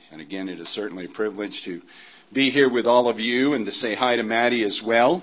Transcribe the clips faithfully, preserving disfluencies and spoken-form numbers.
And again, it is certainly a privilege to be here with all of you and to say hi to Maddie as well.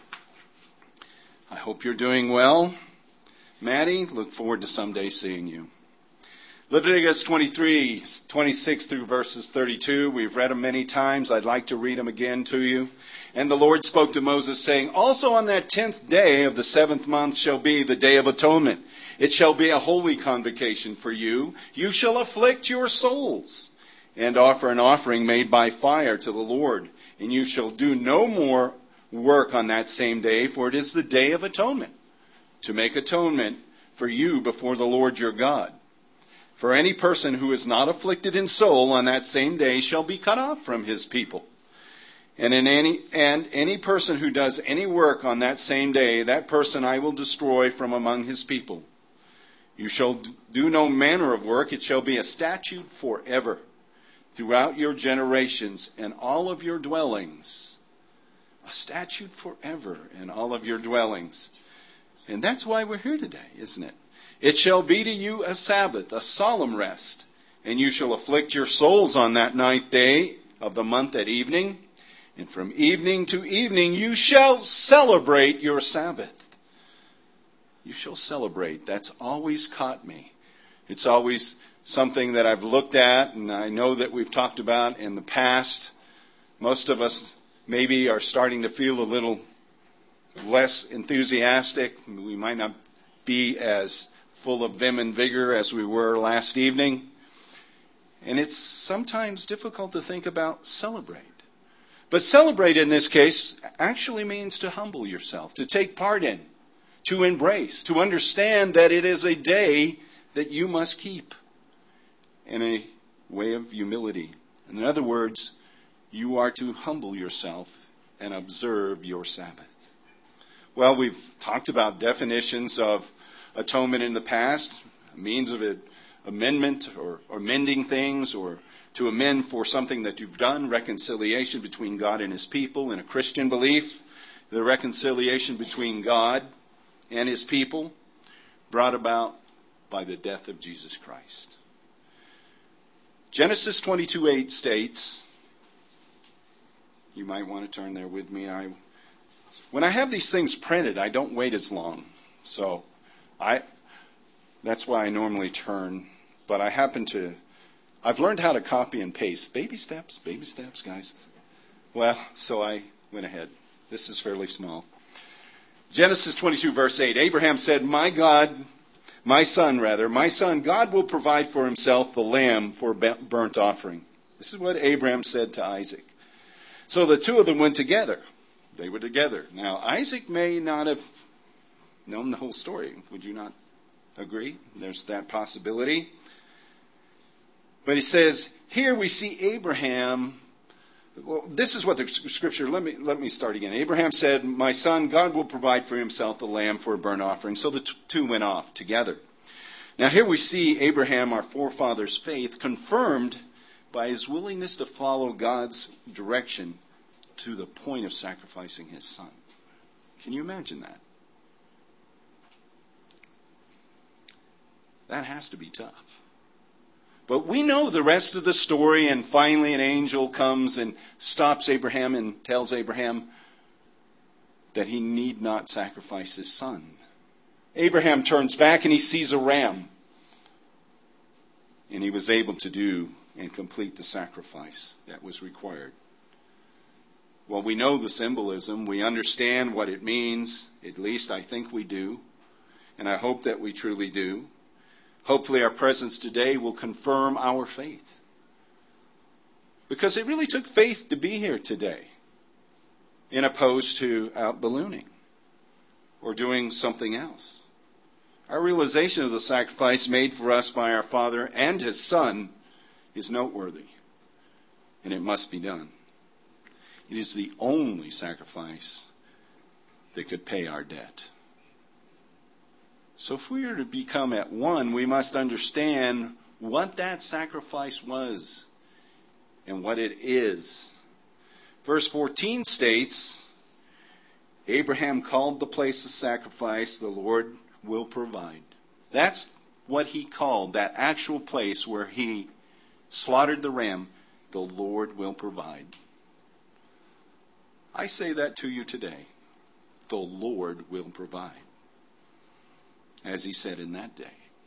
I hope you're doing well. Maddie, look forward to someday seeing you. Leviticus twenty-three, twenty-six through verses thirty-two. We've read them many times. I'd like to read them again to you. And the Lord spoke to Moses, saying, "Also on that tenth day of the seventh month shall be the day of atonement. It shall be a holy convocation for you. You shall afflict your souls and offer an offering made by fire to the Lord. And you shall do no more work on that same day, for it is the day of atonement, to make atonement for you before the Lord your God. For any person who is not afflicted in soul on that same day shall be cut off from his people. And in any and any person who does any work on that same day, that person I will destroy from among his people. You shall do no manner of work. It shall be a statute forever throughout your generations and all of your dwellings." A statute forever in all of your dwellings. And that's why we're here today, isn't it? "It shall be to you a Sabbath, a solemn rest, and you shall afflict your souls on that ninth day of the month at evening. And from evening to evening you shall celebrate your Sabbath." You shall celebrate. That's always caught me. It's always something that I've looked at, and I know that we've talked about in the past. Most of us maybe are starting to feel a little less enthusiastic. We might not be as full of vim and vigor as we were last evening. And it's sometimes difficult to think about celebrate. But celebrate in this case actually means to humble yourself, to take part in, to embrace, to understand that it is a day that you must keep in a way of humility. In other words, you are to humble yourself and observe your Sabbath. Well, we've talked about definitions of atonement in the past, a means of it, amendment or, or mending things, or to amend for something that you've done, reconciliation between God and his people in a Christian belief, the reconciliation between God and his people brought about by the death of Jesus Christ. Genesis twenty-two eight states, you might want to turn there with me. I, when I have these things printed, I don't wait as long. So I, that's why I normally turn. But I happen to, I've learned how to copy and paste. Baby steps, baby steps, guys. Well, so I went ahead. This is fairly small. Genesis twenty-two verse eight, Abraham said, "My God, my son rather, my son, God will provide for himself the lamb for burnt offering." This is what Abraham said to Isaac. So the two of them went together. They were together. Now, Isaac may not have known the whole story. Would you not agree? There's that possibility. But he says, here we see Abraham. Well, this is what the scripture, let me let me start again. Abraham said, "My son, God will provide for himself the lamb for a burnt offering." So the t- two went off together. Now here we see Abraham, our forefather's faith, confirmed by his willingness to follow God's direction to the point of sacrificing his son. Can you imagine that? That has to be tough. But we know the rest of the story, and finally an angel comes and stops Abraham and tells Abraham that he need not sacrifice his son. Abraham turns back and he sees a ram. And he was able to do and complete the sacrifice that was required. Well, we know the symbolism. We understand what it means. At least I think we do. And I hope that we truly do. Hopefully our presence today will confirm our faith. Because it really took faith to be here today, in opposed to out ballooning or doing something else. Our realization of the sacrifice made for us by our Father and his Son is noteworthy, and it must be done. It is the only sacrifice that could pay our debt. So if we are to become at one, we must understand what that sacrifice was and what it is. Verse fourteen states, Abraham called the place of sacrifice, "The Lord will provide." That's what he called that actual place where he slaughtered the ram. the Lord will provide. I say that to you today. The Lord will provide. As he said in that day.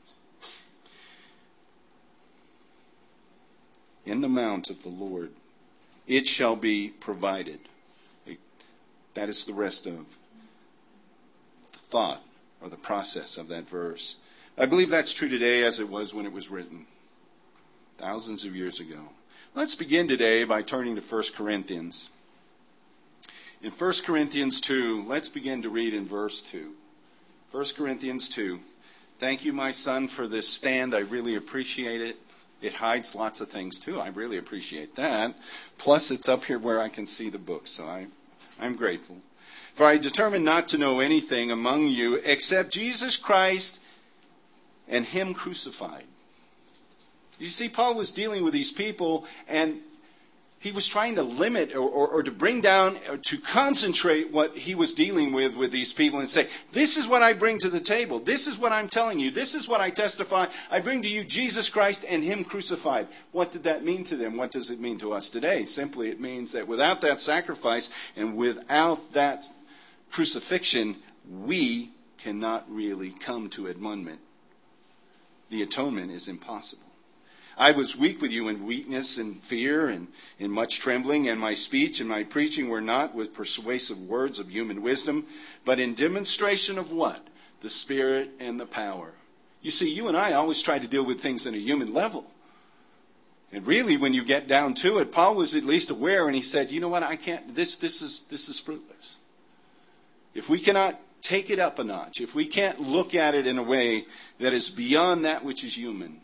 In the mount of the Lord, it shall be provided. That is the rest of the thought or the process of that verse. I believe that's true today as it was when it was written, thousands of years ago. Let's begin today by turning to First Corinthians. In First Corinthians two, let's begin to read in verse two. First Corinthians two. Thank you, my son, for this stand. I really appreciate it. It hides lots of things, too. I really appreciate that. Plus, it's up here where I can see the book, so I, I'm grateful. For I determined not to know anything among you except Jesus Christ and him crucified. You see, Paul was dealing with these people, and he was trying to limit or, or, or to bring down or to concentrate what he was dealing with with these people and say, this is what I bring to the table. This is what I'm telling you. This is what I testify. I bring to you Jesus Christ and him crucified. What did that mean to them? What does it mean to us today? Simply, it means that without that sacrifice and without that crucifixion, we cannot really come to atonement. The atonement is impossible. I was weak with you in weakness and fear and in much trembling, and my speech and my preaching were not with persuasive words of human wisdom, but in demonstration of what? The Spirit and the power. You see, you and I always try to deal with things on a human level. And really, when you get down to it, Paul was at least aware, and he said, you know what, I can't, this, this is, this is fruitless. If we cannot take it up a notch, if we can't look at it in a way that is beyond that which is human,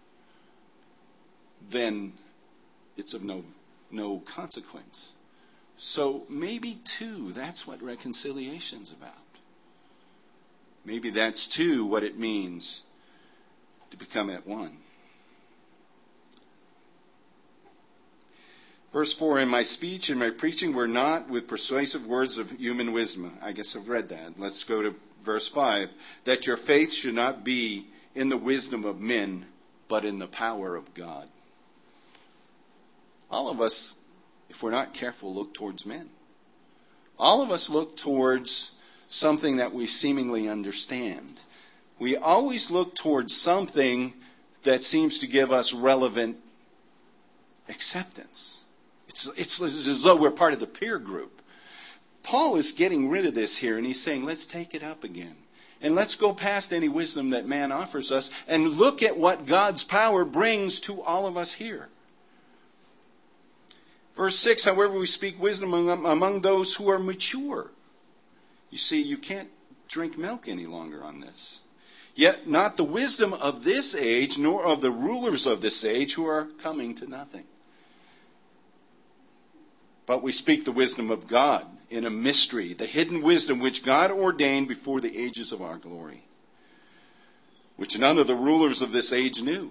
then it's of no, no consequence. So maybe, too, that's what reconciliation's about. Maybe that's, too, what it means to become at one. Verse four, in my speech and my preaching were not with persuasive words of human wisdom. I guess I've read that. Let's go to verse five. That your faith should not be in the wisdom of men, but in the power of God. All of us, if we're not careful, look towards men. All of us look towards something that we seemingly understand. We always look towards something that seems to give us relevant acceptance. It's, it's, it's as though we're part of the peer group. Paul is getting rid of this here, and he's saying, let's take it up again. And let's go past any wisdom that man offers us and look at what God's power brings to all of us here. Verse six, however, we speak wisdom among, among those who are mature. You see, you can't drink milk any longer on this. Yet not the wisdom of this age, nor of the rulers of this age who are coming to nothing. But we speak the wisdom of God in a mystery, the hidden wisdom which God ordained before the ages of our glory, which none of the rulers of this age knew.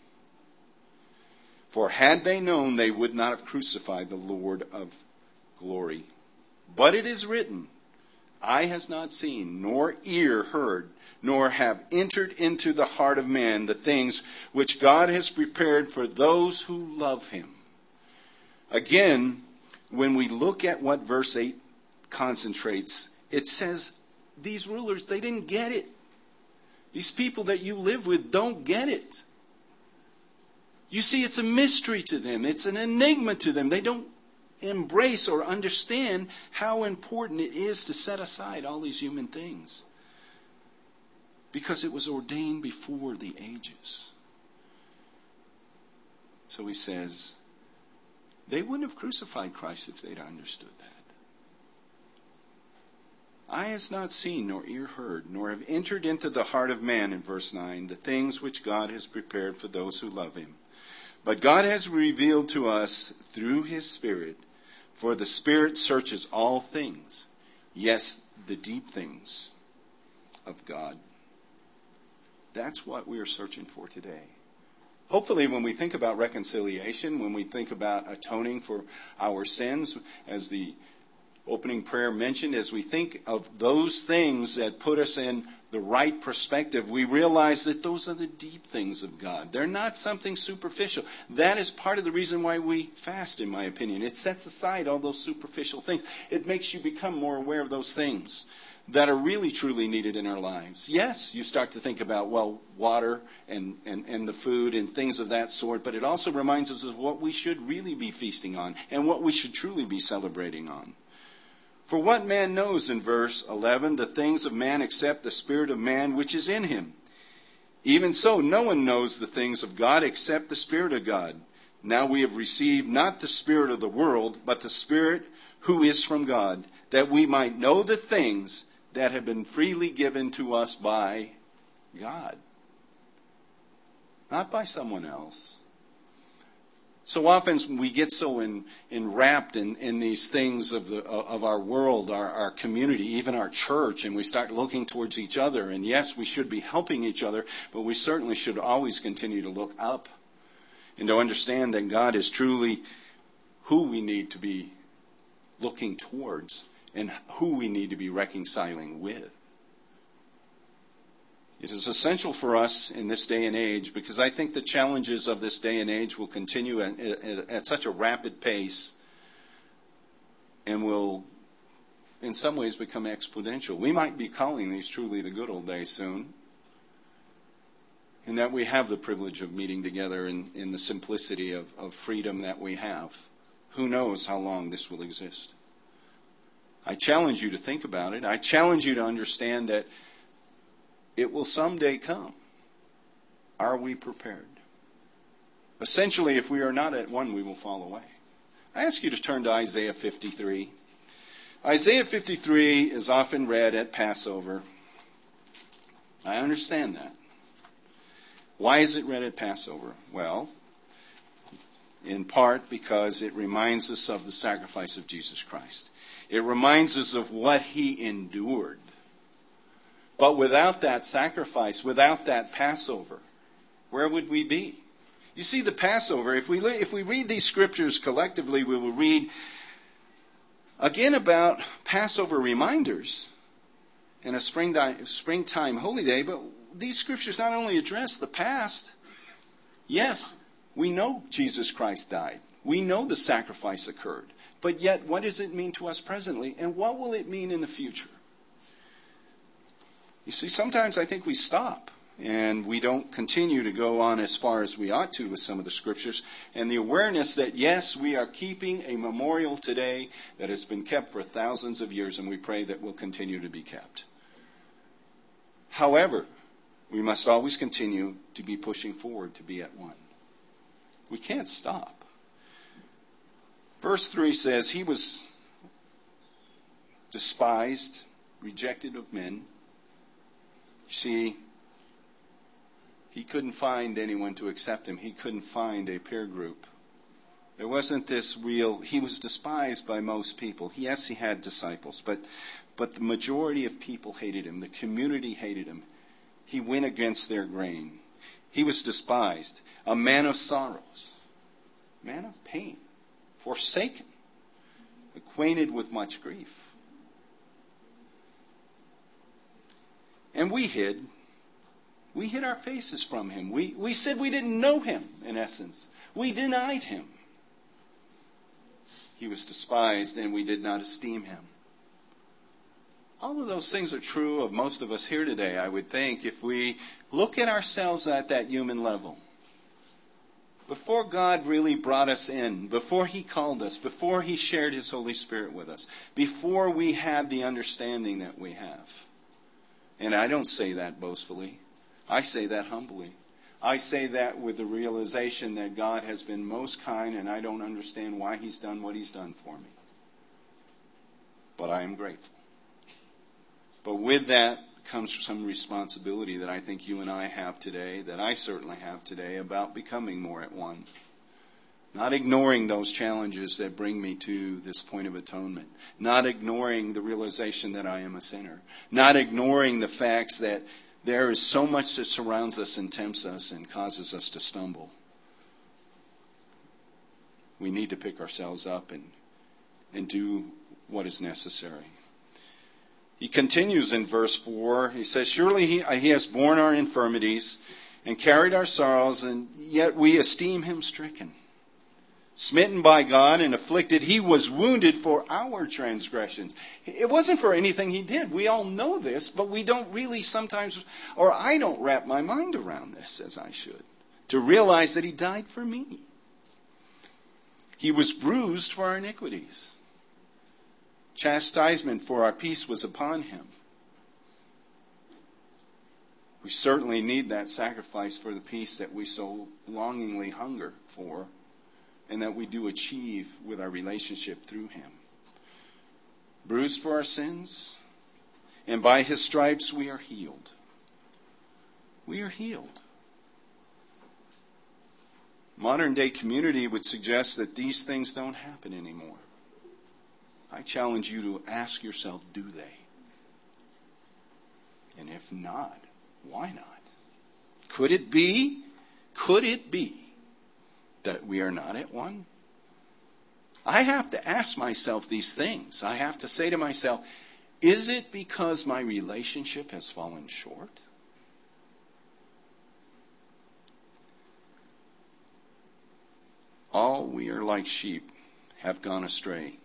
For had they known, they would not have crucified the Lord of glory. But it is written, eye has not seen, nor ear heard, nor have entered into the heart of man the things which God has prepared for those who love him. Again, when we look at what verse eight concentrates, it says these rulers, they didn't get it. These people that you live with don't get it. You see, it's a mystery to them. It's an enigma to them. They don't embrace or understand how important it is to set aside all these human things. Because it was ordained before the ages. So he says, they wouldn't have crucified Christ if they'd understood that. Eye has not seen, nor ear heard, nor have entered into the heart of man, in verse nine, the things which God has prepared for those who love him. But God has revealed to us through his Spirit, for the Spirit searches all things, yes, the deep things of God. That's what we are searching for today. Hopefully, when we think about reconciliation, when we think about atoning for our sins, as the opening prayer mentioned, as we think of those things that put us in the right perspective, we realize that those are the deep things of God. They're not something superficial. That is part of the reason why we fast, in my opinion. It sets aside all those superficial things. It makes you become more aware of those things that are really truly needed in our lives. Yes, you start to think about, well, water and, and, and the food and things of that sort, but it also reminds us of what we should really be feasting on and what we should truly be celebrating on. For what man knows, in verse eleven, the things of man except the spirit of man which is in him? Even so, no one knows the things of God except the Spirit of God. Now we have received not the spirit of the world, but the Spirit who is from God, that we might know the things that have been freely given to us by God. Not by someone else. So often we get so in, enwrapped in, in these things of the of our world, our, our community, even our church, and we start looking towards each other. And yes, we should be helping each other, but we certainly should always continue to look up and to understand that God is truly who we need to be looking towards and who we need to be reconciling with. It is essential for us in this day and age, because I think the challenges of this day and age will continue at, at, at such a rapid pace and will, in some ways, become exponential. We might be calling these truly the good old days soon, in that we have the privilege of meeting together in, in the simplicity of, of freedom that we have. Who knows how long this will exist? I challenge you to think about it. I challenge you to understand that it will someday come. Are we prepared? Essentially, if we are not at one, we will fall away. I ask you to turn to Isaiah fifty-three. Isaiah fifty-three is often read at Passover. I understand that. Why is it read at Passover? Well, in part because it reminds us of the sacrifice of Jesus Christ. It reminds us of what he endured. But without that sacrifice, without that Passover, where would we be? You see, the Passover, if we if we read these scriptures collectively, we will read again about Passover reminders and a springtime, springtime holy day. But these scriptures not only address the past. Yes, we know Jesus Christ died. We know the sacrifice occurred. But yet, what does it mean to us presently? And what will it mean in the future? You see, sometimes I think we stop and we don't continue to go on as far as we ought to with some of the scriptures. And the awareness that, yes, we are keeping a memorial today that has been kept for thousands of years, and we pray that will continue to be kept. However, we must always continue to be pushing forward to be at one. We can't stop. Verse three says, he was despised, rejected of men. You see, he couldn't find anyone to accept him. He couldn't find a peer group. There wasn't this real, he was despised by most people. Yes, he had disciples, but, but the majority of people hated him. The community hated him. He went against their grain. He was despised. A man of sorrows. A man of pain. Forsaken. Acquainted with much grief. And we hid. We hid our faces from him. We, we said we didn't know him, in essence. We denied him. He was despised, and we did not esteem him. All of those things are true of most of us here today, I would think, if we look at ourselves at that human level. Before God really brought us in, before he called us, before he shared his Holy Spirit with us, before we had the understanding that we have. And I don't say that boastfully. I say that humbly. I say that with the realization that God has been most kind, and I don't understand why he's done what he's done for me. But I am grateful. But with that comes some responsibility that I think you and I have today, that I certainly have today, about becoming more at one. Not ignoring those challenges that bring me to this point of atonement. Not ignoring the realization that I am a sinner. Not ignoring the facts that there is so much that surrounds us and tempts us and causes us to stumble. We need to pick ourselves up and, and do what is necessary. He continues in verse four. He says, surely he, he has borne our infirmities and carried our sorrows, and yet we esteem him stricken, smitten by God and afflicted. He was wounded for our transgressions. It wasn't for anything he did. We all know this, but we don't really sometimes, or I don't wrap my mind around this as I should, to realize that he died for me. He was bruised for our iniquities. Chastisement for our peace was upon him. We certainly need that sacrifice for the peace that we so longingly hunger for, and that we do achieve with our relationship through him. Bruised for our sins, and by his stripes we are healed. We are healed. Modern day community would suggest that these things don't happen anymore. I challenge you to ask yourself, do they? And if not, why not? Could it be, could it be that we are not at one? I have to ask myself these things. I have to say to myself, is it because my relationship has fallen short? All we are like sheep have gone astray.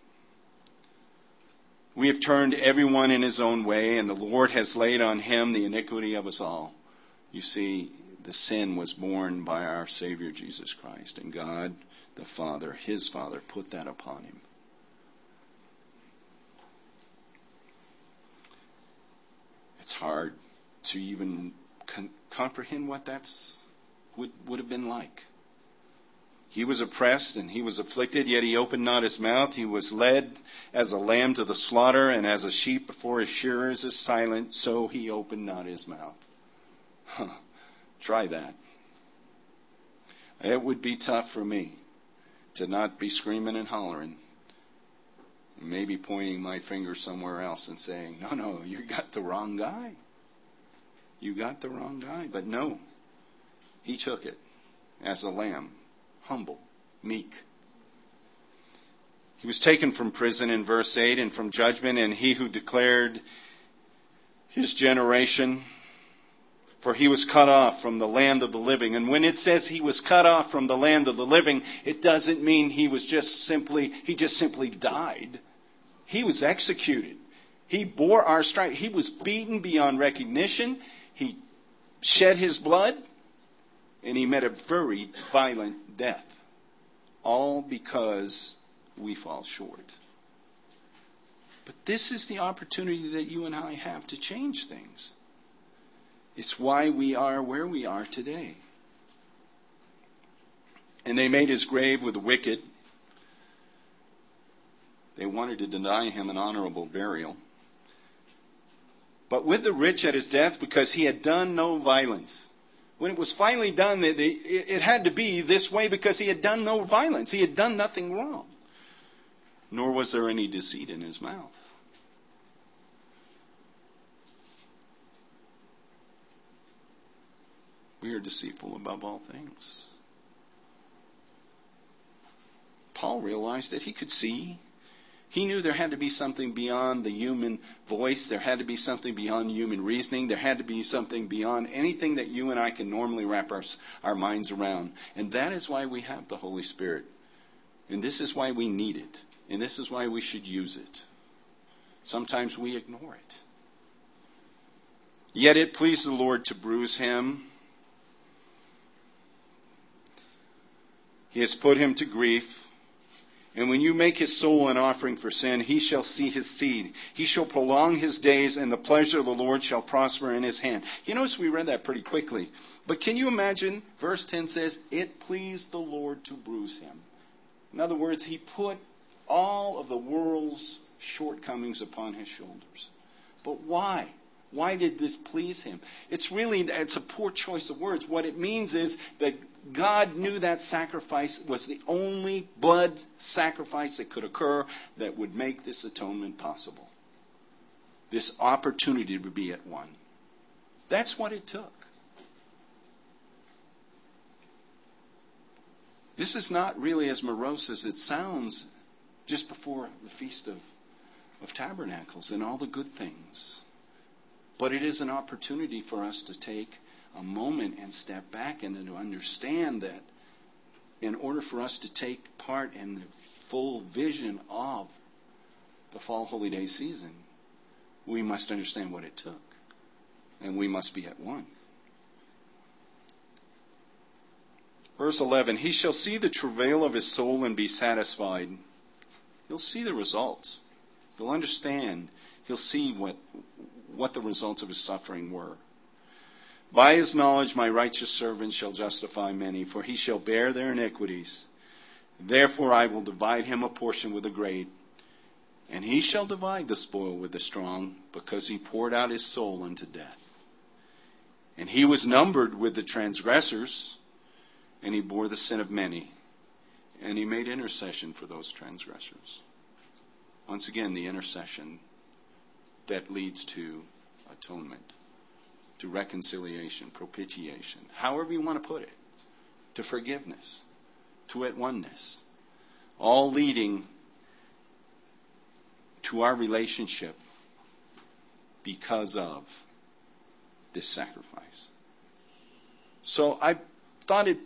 We have turned everyone in his own way, and the Lord has laid on him the iniquity of us all. You see, the sin was borne by our Savior Jesus Christ, and God the Father, his Father, put that upon him. It's hard to even con- comprehend what that's would, would have been like. He was oppressed and he was afflicted, yet he opened not his mouth. He was led as a lamb to the slaughter, and as a sheep before his shearers is silent, so he opened not his mouth. Huh. Try that. It would be tough for me to not be screaming and hollering, and maybe pointing my finger somewhere else and saying, no, no, you got the wrong guy. You got the wrong guy. But no, he took it as a lamb. Humble, meek. He was taken from prison in verse eight and from judgment, and he who declared his generation, for he was cut off from the land of the living. And when it says he was cut off from the land of the living, it doesn't mean he was just simply, he just simply died. He was executed. He bore our stripe. He was beaten beyond recognition. He shed his blood, and he met a very violent death, all because we fall short. But this is the opportunity that you and I have to change things. It's why we are where we are today. And they made his grave with the wicked. They wanted to deny him an honorable burial. But with the rich at his death, because he had done no violence. When it was finally done, it had to be this way because he had done no violence. He had done nothing wrong. Nor was there any deceit in his mouth. We are deceitful above all things. Paul realized that he could see. He knew there had to be something beyond the human voice. There had to be something beyond human reasoning. There had to be something beyond anything that you and I can normally wrap our, our minds around. And that is why we have the Holy Spirit. And this is why we need it. And this is why we should use it. Sometimes we ignore it. Yet it pleased the Lord to bruise him. He has put him to grief. And when you make his soul an offering for sin, he shall see his seed. He shall prolong his days, and the pleasure of the Lord shall prosper in his hand. You notice we read that pretty quickly. But can you imagine, verse ten says, it pleased the Lord to bruise him. In other words, he put all of the world's shortcomings upon his shoulders. But why? Why did this please him? It's really, it's a poor choice of words. What it means is that God knew that sacrifice was the only blood sacrifice that could occur that would make this atonement possible. This opportunity to be at one. That's what it took. This is not really as morose as it sounds just before the feast of of Tabernacles and all the good things. But it is an opportunity for us to take a moment and step back and to understand that in order for us to take part in the full vision of the fall holy day season, we must understand what it took. And we must be at one. Verse eleven, he shall see the travail of his soul and be satisfied. He'll see the results. He'll understand. He'll see what, what the results of his suffering were. By his knowledge my righteous servant shall justify many, for he shall bear their iniquities. Therefore I will divide him a portion with the great, and he shall divide the spoil with the strong, because he poured out his soul unto death. And he was numbered with the transgressors, and he bore the sin of many, and he made intercession for those transgressors. Once again, the intercession that leads to atonement, to reconciliation, propitiation, however you want to put it, to forgiveness, to at oneness, all leading to our relationship because of this sacrifice. So I thought it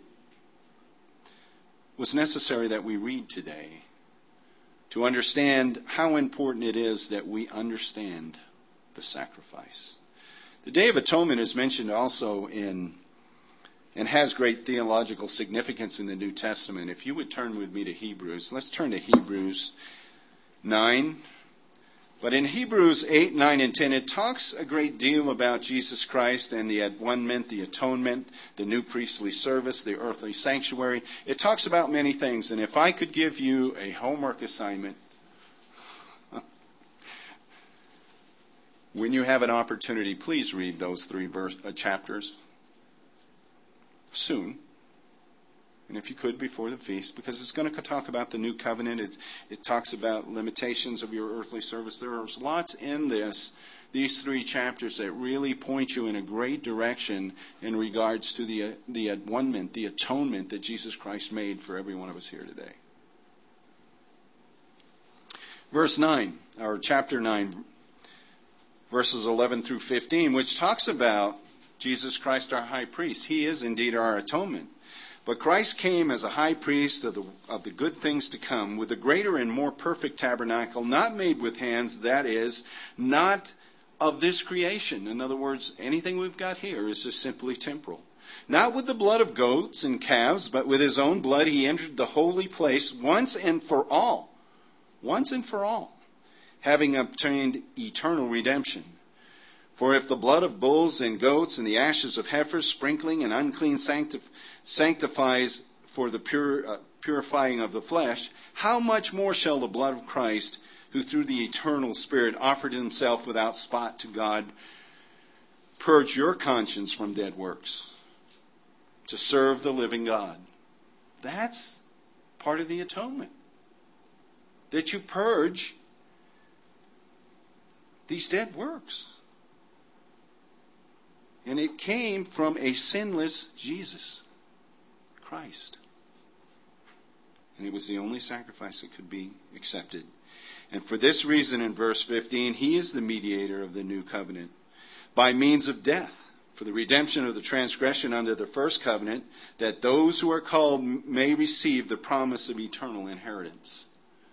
was necessary that we read today to understand how important it is that we understand the sacrifice. The Day of Atonement is mentioned also in, and has great theological significance in the New Testament. If you would turn with me to Hebrews, let's turn to Hebrews nine. But in Hebrews eight, nine, and ten, it talks a great deal about Jesus Christ and the at-one-ment, the atonement, the new priestly service, the earthly sanctuary. It talks about many things. And if I could give you a homework assignment, when you have an opportunity, please read those three verse, uh, chapters soon. And if you could, before the feast, because it's going to talk about the new covenant. It, it talks about limitations of your earthly service. There's lots in this, these three chapters that really point you in a great direction in regards to the, the at-one-ment, the atonement that Jesus Christ made for every one of us here today. Verse nine, or chapter nine, verses eleven through fifteen, which talks about Jesus Christ our high priest. He is indeed our atonement. But Christ came as a high priest of the, of the good things to come, with a greater and more perfect tabernacle, not made with hands, that is, not of this creation. In other words, anything we've got here is just simply temporal. Not with the blood of goats and calves, but with his own blood he entered the holy place once and for all. Once and for all, having obtained eternal redemption. For if the blood of bulls and goats and the ashes of heifers, sprinkling and unclean sanctif- sanctifies for the pure, uh, purifying of the flesh, how much more shall the blood of Christ, who through the eternal Spirit offered himself without spot to God, purge your conscience from dead works to serve the living God? That's part of the atonement. That you purge these dead works. And it came from a sinless Jesus, Christ. And it was the only sacrifice that could be accepted. And for this reason, in verse fifteen, he is the mediator of the new covenant by means of death, for the redemption of the transgression under the first covenant, that those who are called may receive the promise of eternal inheritance.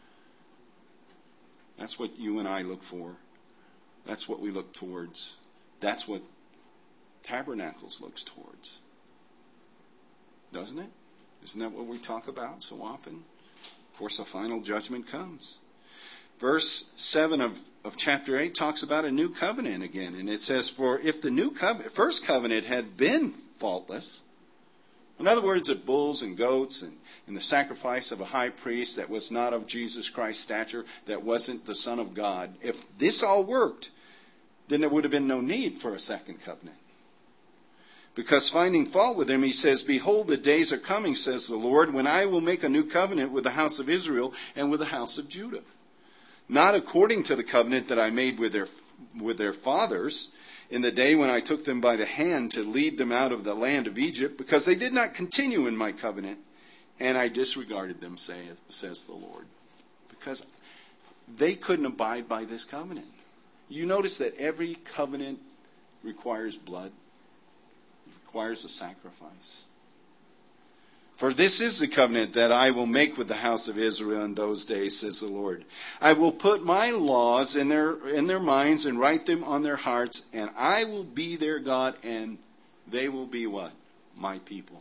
That's what you and I look for. That's what we look towards. That's what Tabernacles looks towards. Doesn't it? Isn't that what we talk about so often? Of course, a final judgment comes. Verse seven of, of chapter eight talks about a new covenant again. And it says, for if the new covenant, first covenant had been faultless, in other words, of bulls and goats and, and the sacrifice of a high priest that was not of Jesus Christ's stature, that wasn't the Son of God, if this all worked, then there would have been no need for a second covenant. Because finding fault with him, he says, behold, the days are coming, says the Lord, when I will make a new covenant with the house of Israel and with the house of Judah. Not according to the covenant that I made with their, with their fathers in the day when I took them by the hand to lead them out of the land of Egypt, because they did not continue in my covenant, and I disregarded them, say, says the Lord. Because they couldn't abide by this covenant. You notice that every covenant requires blood, it requires a sacrifice. For this is the covenant that I will make with the house of Israel in those days, says the Lord. I will put my laws in their in their minds and write them on their hearts, and I will be their God, and they will be what? My people.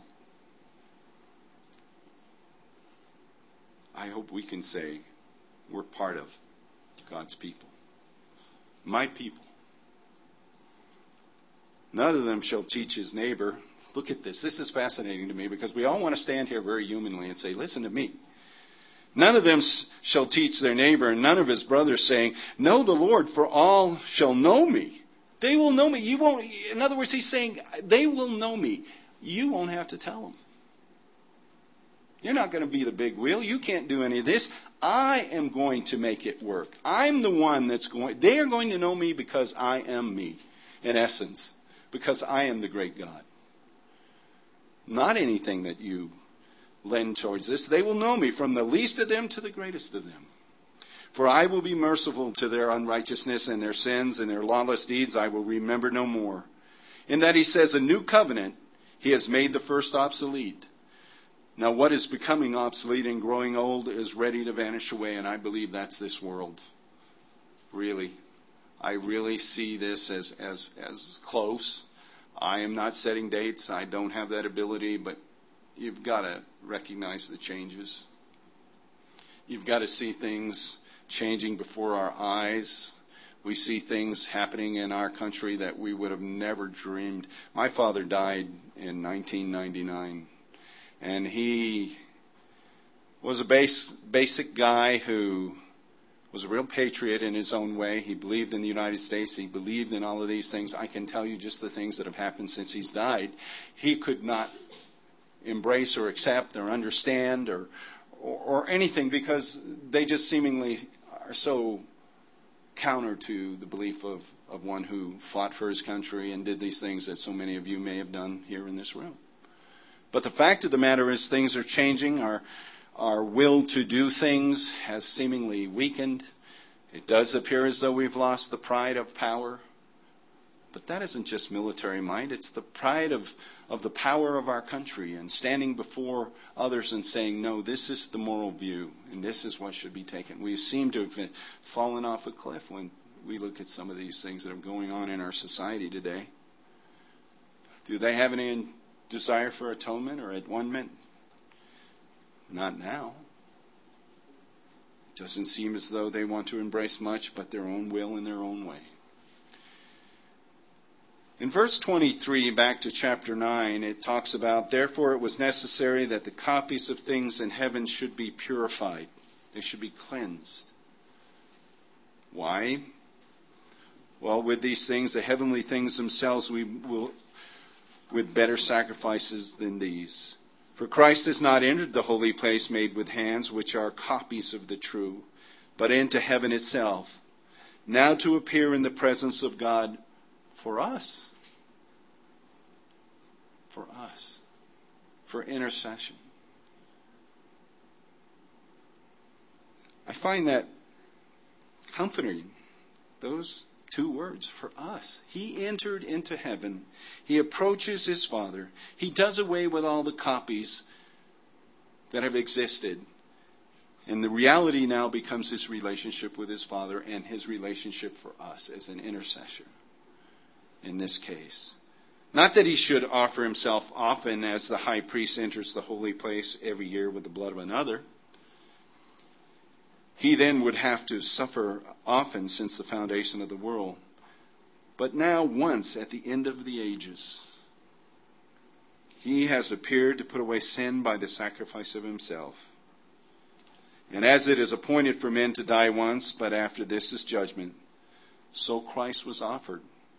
I hope we can say we're part of God's people. My people. None of them shall teach his neighbor. Look at this. This is fascinating to me because we all want to stand here very humanly and say, listen to me. None of them shall teach their neighbor and none of his brothers, saying, know the Lord, for all shall know me. They will know me. You won't. In other words, he's saying, they will know me. You won't have to tell them. You're not going to be the big wheel. You can't do any of this. I am going to make it work. I'm the one that's going. They are going to know me because I am me, in essence, because I am the great God. Not anything that you lend towards this. They will know me from the least of them to the greatest of them. For I will be merciful to their unrighteousness and their sins and their lawless deeds I will remember no more. In that he says a new covenant, he has made the first obsolete. Now what is becoming obsolete and growing old is ready to vanish away, and I believe that's this world. Really. I really see this as, as, as close. I am not setting dates. I don't have that ability, but you've got to recognize the changes. You've got to see things changing before our eyes. We see things happening in our country that we would have never dreamed. My father died in nineteen ninety-nine, and he was a base, basic guy who was a real patriot in his own way. He believed in the United States. He believed in all of these things. I can tell you just the things that have happened since he's died. He could not embrace or accept or understand or, or, or anything because they just seemingly are so counter to the belief of, of one who fought for his country and did these things that so many of you may have done here in this room. But the fact of the matter is things are changing. Our Our will to do things has seemingly weakened. It does appear as though we've lost the pride of power. But that isn't just military might. It's the pride of, of the power of our country and standing before others and saying, no, this is the moral view and this is what should be taken. We seem to have fallen off a cliff when we look at some of these things that are going on in our society today. Do they have any desire for atonement or at-one-ment? Not now. It doesn't seem as though they want to embrace much but their own will in their own way. In verse twenty-three, back to chapter nine, it talks about, therefore it was necessary that the copies of things in heaven should be purified. They should be cleansed. Why? Well, with these things, the heavenly things themselves, we will, with better sacrifices than these. For Christ has not entered the holy place made with hands, which are copies of the true, but into heaven itself, now to appear in the presence of God for us. For us. For intercession. I find that comforting, those two words, for us. He entered into heaven. He approaches his Father. He does away with all the copies that have existed. And the reality now becomes his relationship with his Father and his relationship for us as an intercessor in this case. Not that he should offer himself often as the high priest enters the holy place every year with the blood of another. He then would have to suffer often since the foundation of the world. But now once at the end of the ages, he has appeared to put away sin by the sacrifice of himself. And as it is appointed for men to die once, but after this is judgment, so Christ was offered.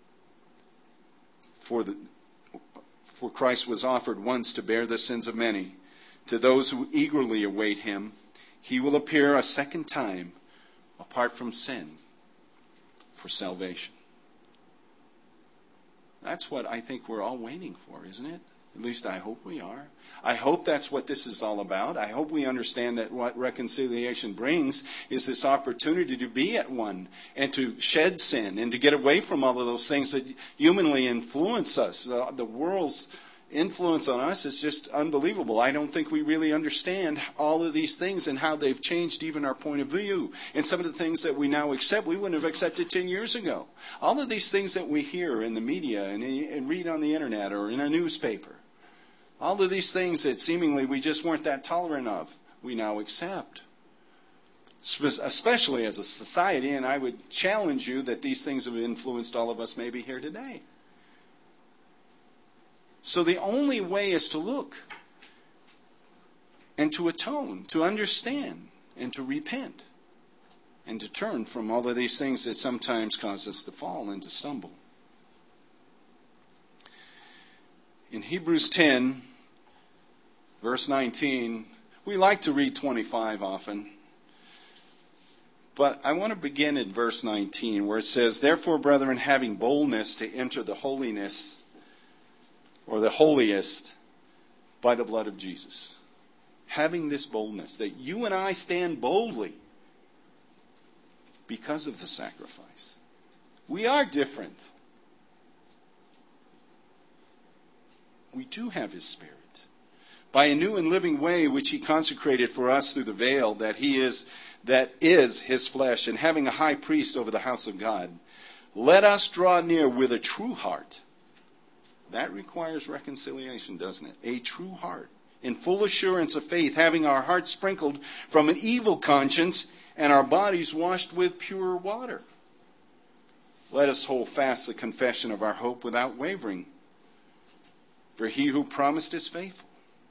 For, the, for Christ was offered once to bear the sins of many. To those who eagerly await him, he will appear a second time apart from sin for salvation. That's what I think we're all waiting for, isn't it? At least I hope we are. I hope that's what this is all about. I hope we understand that what reconciliation brings is this opportunity to be at one and to shed sin and to get away from all of those things that humanly influence us. The, the world's influence on us is just unbelievable. I don't think we really understand all of these things and how they've changed even our point of view. And some of the things that we now accept, we wouldn't have accepted ten years ago. All of these things that we hear in the media and, and read on the internet or in a newspaper, all of these things that seemingly we just weren't that tolerant of, we now accept. Especially as a society, and I would challenge you that these things have influenced all of us maybe here today. So the only way is to look and to atone, to understand and to repent and to turn from all of these things that sometimes cause us to fall and to stumble. In Hebrews ten, verse nineteen, we like to read twenty-five often. But I want to begin at verse nineteen where it says, "Therefore, brethren, having boldness to enter the holiness or the holiest by the blood of Jesus." Having this boldness, that you and I stand boldly because of the sacrifice. We are different. We do have His Spirit. By a new and living way which He consecrated for us through the veil, that He is that is His flesh, and having a high priest over the house of God, let us draw near with a true heart. That requires reconciliation, doesn't it? A true heart. In full assurance of faith, having our hearts sprinkled from an evil conscience and our bodies washed with pure water. Let us hold fast the confession of our hope without wavering. For He who promised is faithful.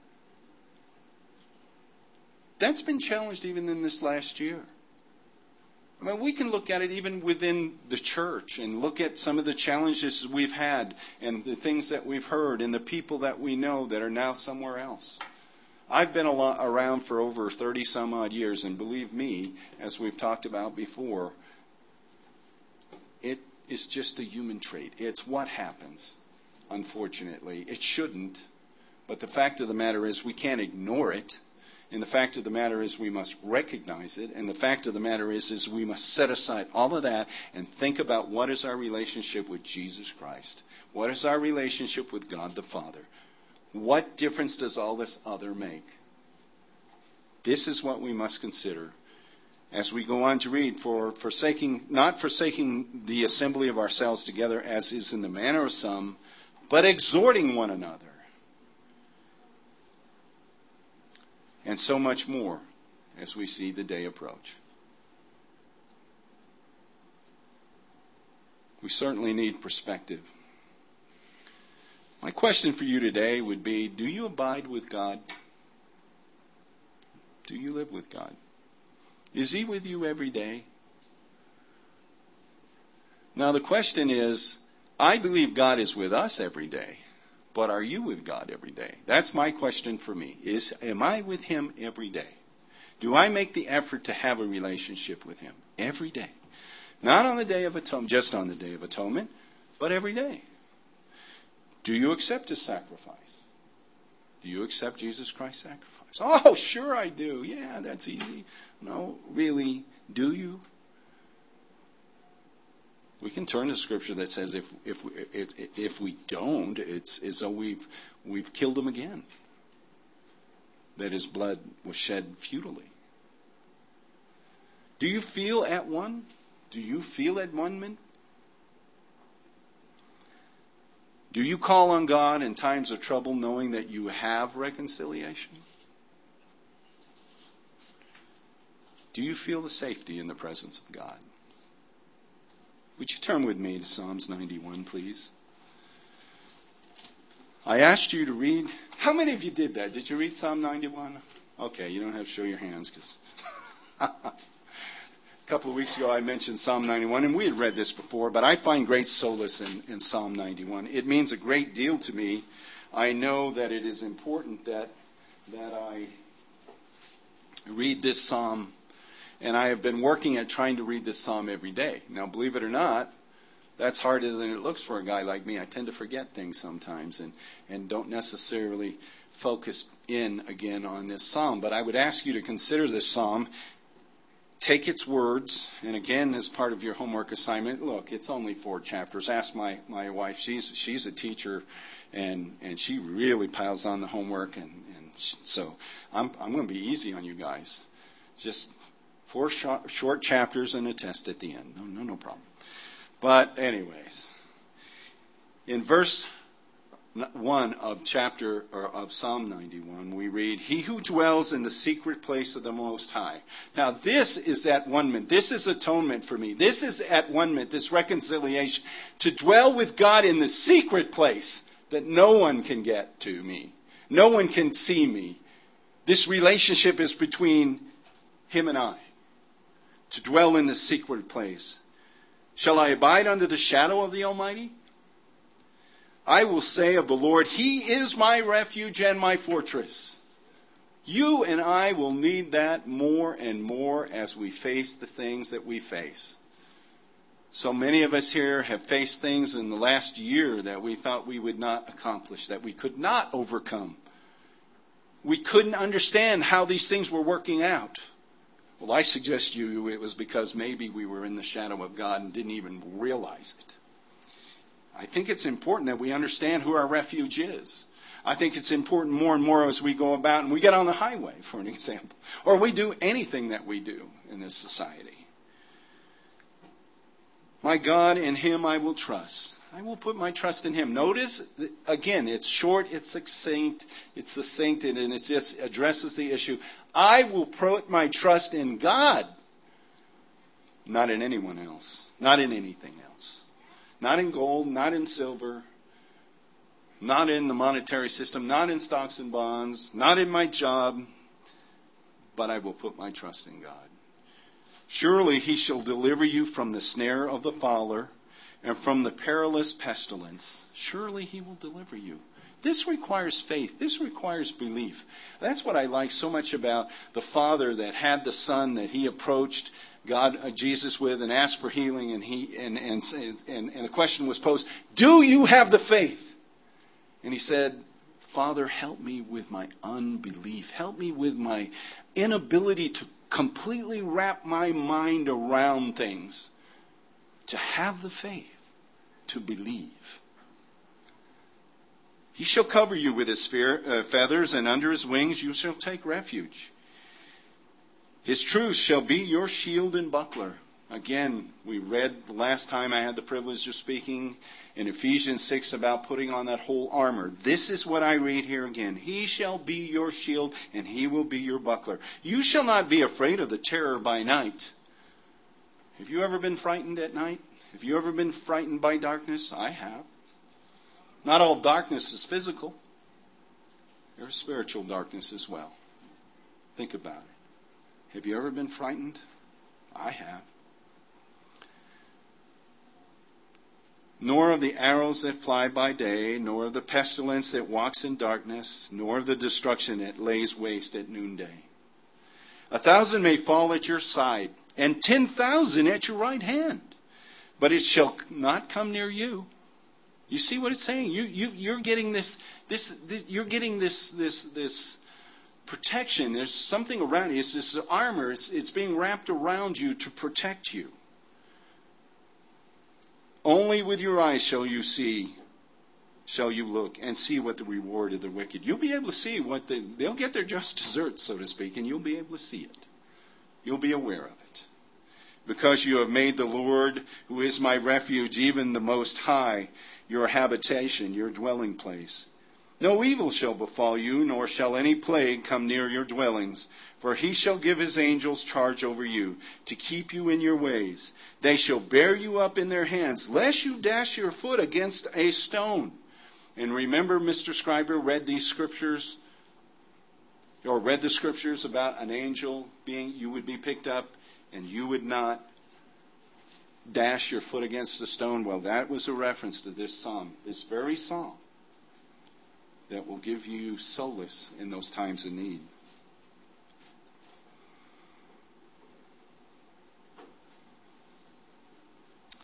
That's been challenged even in this last year. I mean, we can look at it even within the church and look at some of the challenges we've had and the things that we've heard and the people that we know that are now somewhere else. I've been a lot around for over thirty some odd years, and believe me, as we've talked about before, it is just a human trait. It's what happens, unfortunately. It shouldn't, but the fact of the matter is we can't ignore it. And the fact of the matter is we must recognize it. And the fact of the matter is, is we must set aside all of that and think about what is our relationship with Jesus Christ. What is our relationship with God the Father? What difference does all this other make? This is what we must consider as we go on to read. For forsaking, not forsaking the assembly of ourselves together, as is in the manner of some, but exhorting one another. And so much more as we see the day approach. We certainly need perspective. My question for you today would be, do you abide with God? Do you live with God? Is He with you every day? Now the question is, I believe God is with us every day. But are you with God every day? That's my question for me. Is, am I with Him every day? Do I make the effort to have a relationship with Him every day? Not on the Day of Atonement, just on the Day of Atonement, but every day. Do you accept His sacrifice? Do you accept Jesus Christ's sacrifice? Oh, sure I do. Yeah, that's easy. No, really, do you? We can turn to Scripture that says if if if, if we don't, it's as though we've we've killed Him again. That His blood was shed futilely. Do you feel at one? Do you feel at one? Do you call on God in times of trouble knowing that you have reconciliation? Do you feel the safety in the presence of God? Would you turn with me to Psalms ninety-one, please? I asked you to read. How many of you did that? Did you read Psalm ninety-one? Okay, you don't have to show your hands because a couple of weeks ago I mentioned Psalm ninety-one, and we had read this before, but I find great solace in, in Psalm ninety-one. It means a great deal to me. I know that it is important that that I read this psalm. And I have been working at trying to read this psalm every day. Now, believe it or not, That's harder than it looks for a guy like me. I tend to forget things sometimes and, and don't necessarily focus in again on this psalm. But I would ask you to consider this psalm. Take its words, and again, as part of your homework assignment, look, it's only four chapters. Ask my, my wife. She's she's a teacher, and and she really piles on the homework, and, and so I'm I'm going to be easy on you guys. Just four short, short chapters and a test at the end. No, no, no problem. But anyways, in verse one of chapter or of Psalm ninety-one, we read, "He who dwells in the secret place of the Most High." Now, this is at one-ment. This is atonement for me. This is at one-ment, this reconciliation. To dwell with God in the secret place that no one can get to me. No one can see me. This relationship is between him and I. To dwell in the secret place. Shall I abide under the shadow of the Almighty? I will say of the Lord, He is my refuge and my fortress. You and I will need that more and more as we face the things that we face. So many of us here have faced things in the last year that we thought we would not accomplish, that we could not overcome. We couldn't understand how these things were working out. Well, I suggest to you it was because maybe we were in the shadow of God and didn't even realize it. I think it's important that we understand who our refuge is. I think it's important more and more as we go about and we get on the highway, for an example, or we do anything that we do in this society. My God, in Him I will trust. I will put my trust in Him. Notice, again, it's short, it's succinct, it's succinct, and it just addresses the issue. I will put my trust in God, not in anyone else, not in anything else. Not in gold, not in silver, not in the monetary system, not in stocks and bonds, not in my job, but I will put my trust in God. Surely He shall deliver you from the snare of the fowler and from the perilous pestilence. Surely He will deliver you. This requires faith. This requires belief. That's what I like so much about the Father that had the Son that He approached God, uh, Jesus with and asked for healing, and he and, and and and the question was posed, do you have the faith? And He said, Father, help me with my unbelief. Help me with my inability to completely wrap my mind around things. To have the faith, to believe. He shall cover you with His feathers, and under His wings you shall take refuge. His truth shall be your shield and buckler. Again, we read the last time I had the privilege of speaking in Ephesians six about putting on that whole armor. This is what I read here again. He shall be your shield, and He will be your buckler. You shall not be afraid of the terror by night. Have you ever been frightened at night? Have you ever been frightened by darkness? I have. Not all darkness is physical. There's spiritual darkness as well. Think about it. Have you ever been frightened? I have. Nor of the arrows that fly by day, nor of the pestilence that walks in darkness, nor of the destruction that lays waste at noonday. A thousand may fall at your side, and ten thousand at your right hand, but it shall not come near you. You see what it's saying? You, you, you're getting this, this, this. You're getting this, this, this protection. There's something around you. It's this armor. It's, it's being wrapped around you to protect you. Only with your eyes shall you see, shall you look and see what the reward of the wicked. You'll be able to see what the, they'll get their just desserts, so to speak, and you'll be able to see it. You'll be aware of it. Because you have made the Lord, who is my refuge, even the Most High, your habitation, your dwelling place. No evil shall befall you, nor shall any plague come near your dwellings. For He shall give His angels charge over you, to keep you in your ways. They shall bear you up in their hands, lest you dash your foot against a stone. And remember, Mister Scriber read these scriptures, or read the scriptures about an angel being, you would be picked up, and you would not dash your foot against a stone. Well, that was a reference to this psalm, this very psalm, that will give you solace in those times of need.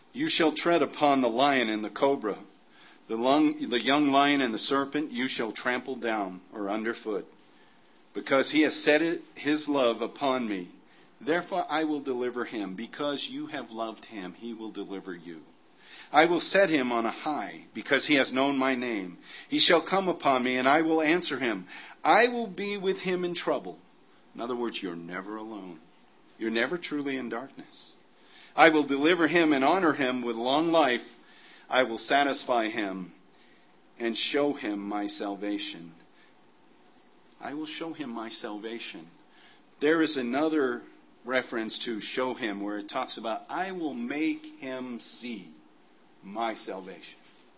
You shall tread upon the lion and the cobra, the, lung, the young lion and the serpent you shall trample down or underfoot. Because he has set it, his love upon me, therefore I will deliver him. Because you have loved him, he will deliver you. I will set him on a high, because he has known my name. He shall come upon me, and I will answer him. I will be with him in trouble. In other words, you're never alone. You're never truly in darkness. I will deliver him and honor him with long life. I will satisfy him and show him my salvation. I will show him my salvation. There is another reference to show him where it talks about, I will make him see my salvation.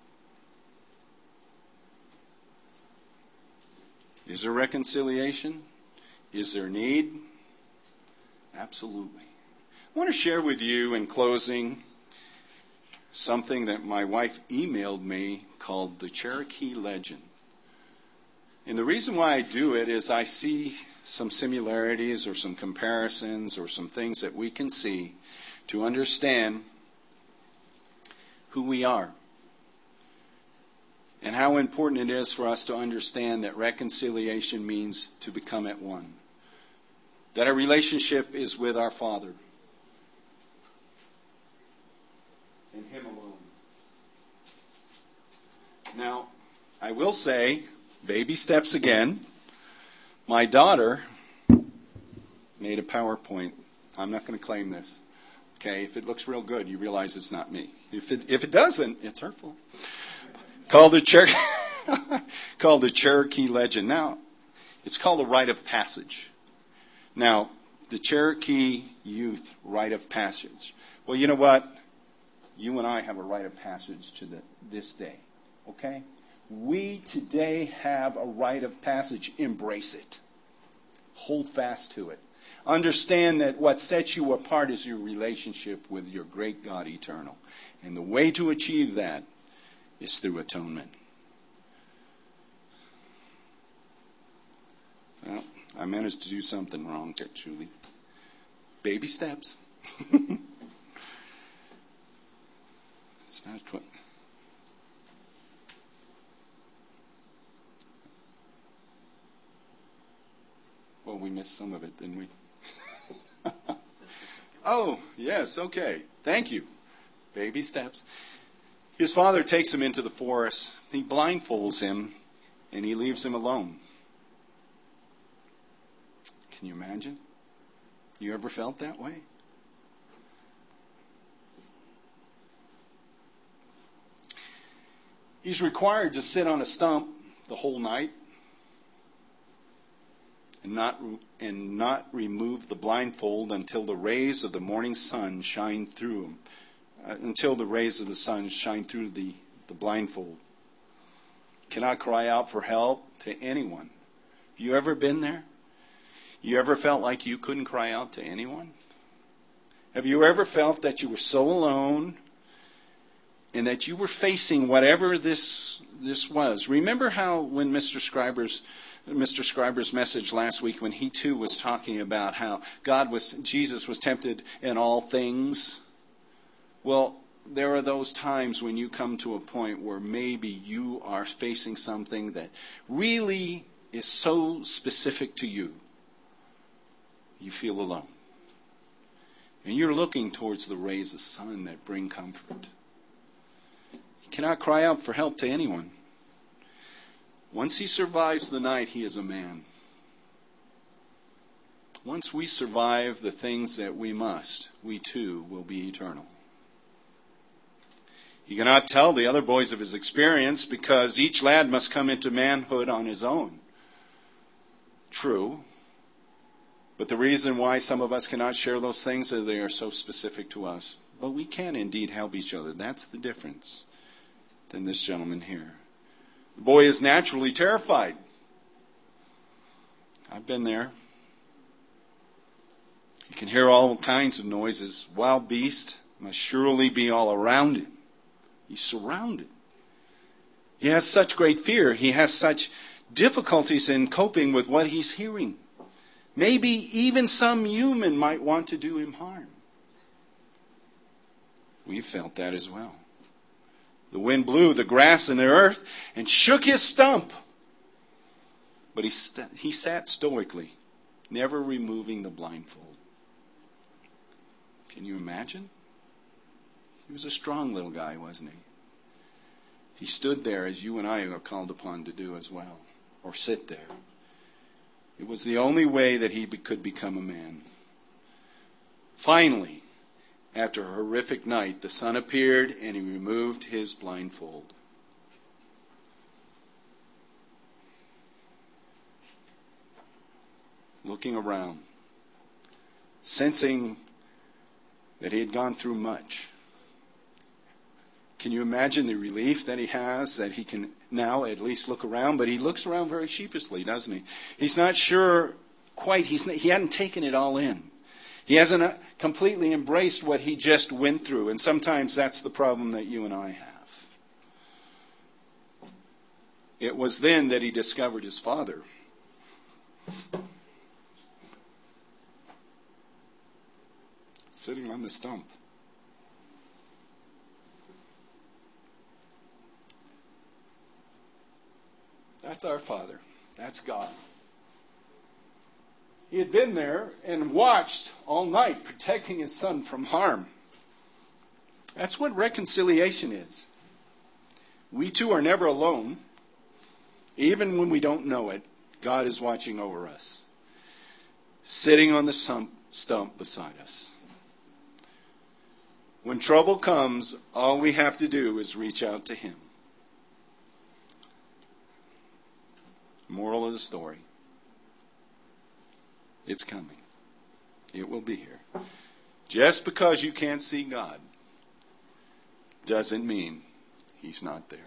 Is there reconciliation? Is there need? Absolutely. I want to share with you in closing something that my wife emailed me called the Cherokee Legend. And the reason why I do it is I see some similarities or some comparisons or some things that we can see to understand who we are and how important it is for us to understand that reconciliation means to become at one. That our relationship is with our Father and Him alone. Now, I will say, baby steps again. My daughter made a PowerPoint. I'm not going to claim this. Okay, if it looks real good, you realize it's not me. If it if it doesn't, it's her fault. Called the Cherokee called the Cherokee Legend. Now, it's called a rite of passage. Now, the Cherokee youth rite of passage. Well, you know what? You and I have a rite of passage to the, this day. Okay? We today have a rite of passage. Embrace it. Hold fast to it. Understand that what sets you apart is your relationship with your great God eternal. And the way to achieve that is through atonement. Well, I managed to do something wrong there, Julie. Baby steps. It's not quite. Well, we missed some of it, didn't we? Oh, yes, okay. Thank you. Baby steps. His father takes him into the forest. He blindfolds him, and he leaves him alone. Can you imagine? You ever felt that way? He's required to sit on a stump the whole night and not and not remove the blindfold until the rays of the morning sun shine through him, uh, until the rays of the sun shine through the, the blindfold. Cannot cry out for help to anyone. Have you ever been there? You ever felt like you couldn't cry out to anyone? Have you ever felt that you were so alone and that you were facing whatever this this was? Remember how when Mister Scriber's Mister Scriber's message last week, when he too was talking about how God was, Jesus was tempted in all things. Well, there are those times when you come to a point where maybe you are facing something that really is so specific to you. You feel alone. And you're looking towards the rays of the sun that bring comfort. You cannot cry out for help to anyone. Once he survives the night, he is a man. Once we survive the things that we must, we too will be eternal. He cannot tell the other boys of his experience because each lad must come into manhood on his own. True. But the reason why some of us cannot share those things is they are so specific to us. But we can indeed help each other. That's the difference than this gentleman here. The boy is naturally terrified. I've been there. You can hear all kinds of noises. Wild beast must surely be all around him. He's surrounded. He has such great fear. He has such difficulties in coping with what he's hearing. Maybe even some human might want to do him harm. We felt that as well. The wind blew the grass and the earth and shook his stump. But he, st- he sat stoically, never removing the blindfold. Can you imagine? He was a strong little guy, wasn't he? He stood there as you and I are called upon to do as well, or sit there. It was the only way that he be- could become a man. Finally, after a horrific night, the sun appeared and he removed his blindfold. Looking around, sensing that he had gone through much. Can you imagine the relief that he has, that he can now at least look around? But he looks around very sheepishly, doesn't he? He's not sure quite, he's not, he hadn't taken it all in. He hasn't completely embraced what he just went through. And sometimes that's the problem that you and I have. It was then that he discovered his father. Sitting on the stump. That's our Father. That's God. He had been there and watched all night, protecting his son from harm. That's what reconciliation is. We too are never alone. Even when we don't know it, God is watching over us, sitting on the stump beside us. When trouble comes, all we have to do is reach out to him. Moral of the story. It's coming. It will be here. Just because you can't see God doesn't mean he's not there.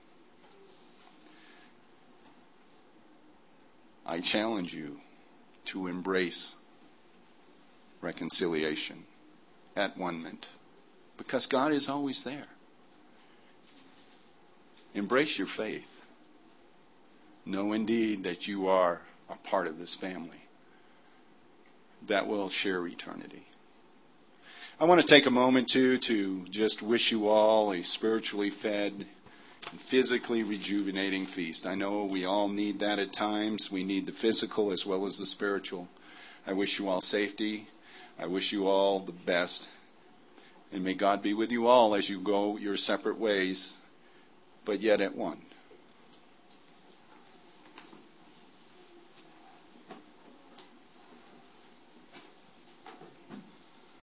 I challenge you to embrace reconciliation at one-ment, because God is always there. Embrace your faith. Know indeed that you are a part of this family that will share eternity. I want to take a moment, too, to just wish you all a spiritually fed and physically rejuvenating feast. I know we all need that at times. We need the physical as well as the spiritual. I wish you all safety. I wish you all the best. And may God be with you all as you go your separate ways, but yet at one.